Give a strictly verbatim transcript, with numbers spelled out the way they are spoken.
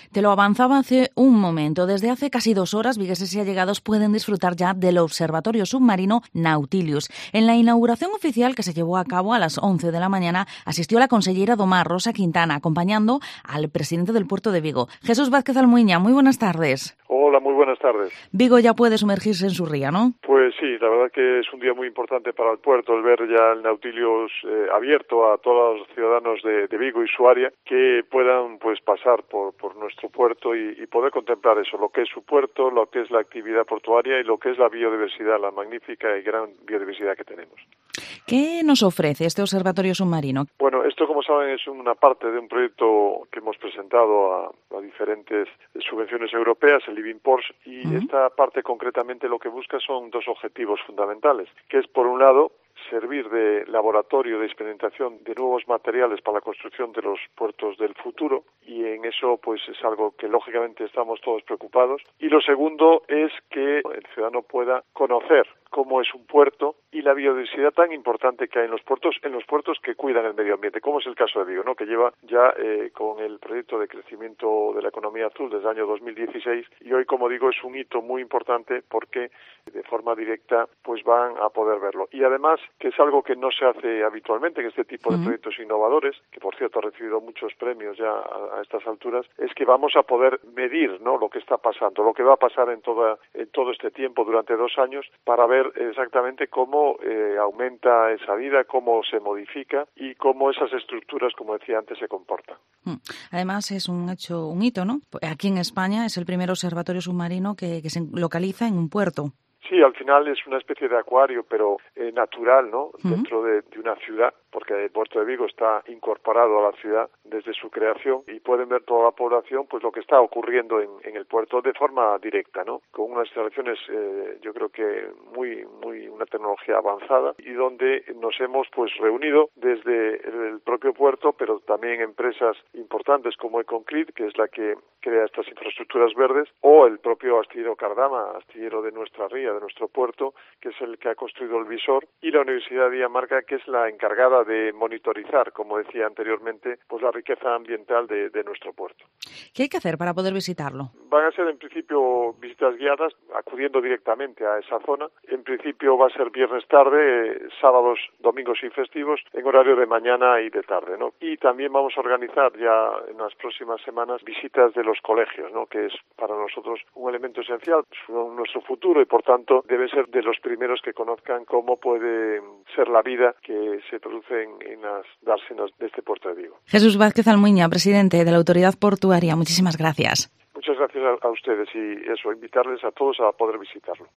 Te lo avanzaba hace un momento. Desde hace casi dos horas, vigueses y allegados pueden disfrutar ya del observatorio submarino Nautilus. En la inauguración oficial que se llevó a cabo a las once de la mañana, asistió la consellera do Mar, Rosa Quintana, acompañando al presidente del puerto de Vigo, Jesús Vázquez Almuiña. Muy buenas tardes. Hola, muy buenas tardes. Vigo ya puede sumergirse en su ría, ¿no? Pues sí, la verdad que es un día muy importante para el puerto, el ver ya el Nautilus eh, abierto a todos los ciudadanos de, de Vigo y su área, que puedan pues pasar por, por nuestro puerto y, y poder contemplar eso, lo que es su puerto, lo que es la actividad portuaria y lo que es la biodiversidad, la magnífica y gran biodiversidad que tenemos. ¿Qué nos ofrece este observatorio submarino? Bueno, esto, como saben, es una parte de un proyecto que hemos presentado a, a diferentes subvenciones europeas, el Living Ports, y uh-huh. esta parte concretamente lo que busca son dos objetivos fundamentales, que es, por un lado, servir de laboratorio de experimentación de nuevos materiales para la construcción de los puertos del futuro, y en eso pues es algo que lógicamente estamos todos preocupados. Y lo segundo es que el ciudadano pueda conocer cómo es un puerto y la biodiversidad tan importante que hay en los puertos, en los puertos que cuidan el medio ambiente, como es el caso de Vigo, ¿no? Que lleva ya eh, con el proyecto de crecimiento de la economía azul desde el año dos mil dieciséis, y hoy, como digo, es un hito muy importante porque de forma directa pues van a poder verlo. Y además, que es algo que no se hace habitualmente en este tipo de uh-huh. proyectos innovadores, que por cierto ha recibido muchos premios ya a, a estas alturas, es que vamos a poder medir, ¿no?, lo que está pasando, lo que va a pasar en, toda, en todo este tiempo durante dos años, para ver exactamente cómo eh, aumenta esa vida, cómo se modifica y cómo esas estructuras, como decía antes, se comportan. Además es un hecho, un hito, ¿no? Aquí en España es el primer observatorio submarino que, que se localiza en un puerto. Sí, al final es una especie de acuario, pero eh, natural, ¿no? Uh-huh. Dentro de, de una ciudad, porque el puerto de Vigo está incorporado a la ciudad desde su creación, y pueden ver toda la población pues lo que está ocurriendo en, en el puerto de forma directa, ¿no? Con unas instalaciones, eh, yo creo que muy, muy, una tecnología avanzada, y donde nos hemos pues reunido desde el propio puerto, pero también empresas importantes como Econcrete, que es la que crea estas infraestructuras verdes, o el propio astillero Cardama, astillero de nuestra ría, de nuestro puerto, que es el que ha construido el visor, y la Universidad de Dinamarca, que es la encargada de monitorizar, como decía anteriormente, pues la riqueza ambiental de, de nuestro puerto. ¿Qué hay que hacer para poder visitarlo? Van a ser en principio visitas guiadas, acudiendo directamente a esa zona. En principio va a ser viernes tarde, eh, sábados, domingos y festivos, en horario de mañana y de tarde, ¿no? Y también vamos a organizar ya en las próximas semanas visitas de los colegios, ¿no?, que es para nosotros un elemento esencial, son nuestro futuro, y por tanto deben ser de los primeros que conozcan cómo puede ser la vida que se produce en, en las dársenas de este puerto de Vigo. Jesús Vázquez Almuiña, presidente de la Autoridad Portuaria, muchísimas gracias. Muchas gracias a, a ustedes, y eso, invitarles a todos a poder visitarlo.